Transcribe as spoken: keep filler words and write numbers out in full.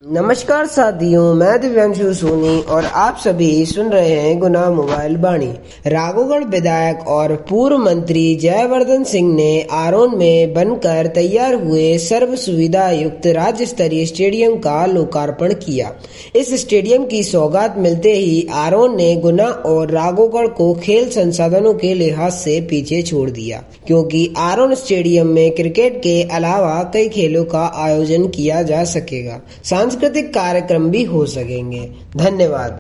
नमस्कार साथियों, मैं दिव्यांशु सोनी और आप सभी सुन रहे हैं गुना मोबाइल बाणी। राघोगढ़ विधायक और पूर्व मंत्री जयवर्धन सिंह ने आरोन में बनकर तैयार हुए सर्व सुविधा युक्त राज्य स्तरीय स्टेडियम का लोकार्पण किया। इस स्टेडियम की सौगात मिलते ही आरोन ने गुना और राघोगढ़ को खेल संसाधनों के लिहाज से पीछे छोड़ दिया, क्योंकि आरोन स्टेडियम में क्रिकेट के अलावा कई खेलों का आयोजन किया जा सकेगा। सांस्कृतिक कार्यक्रम भी हो सकेंगे। धन्यवाद।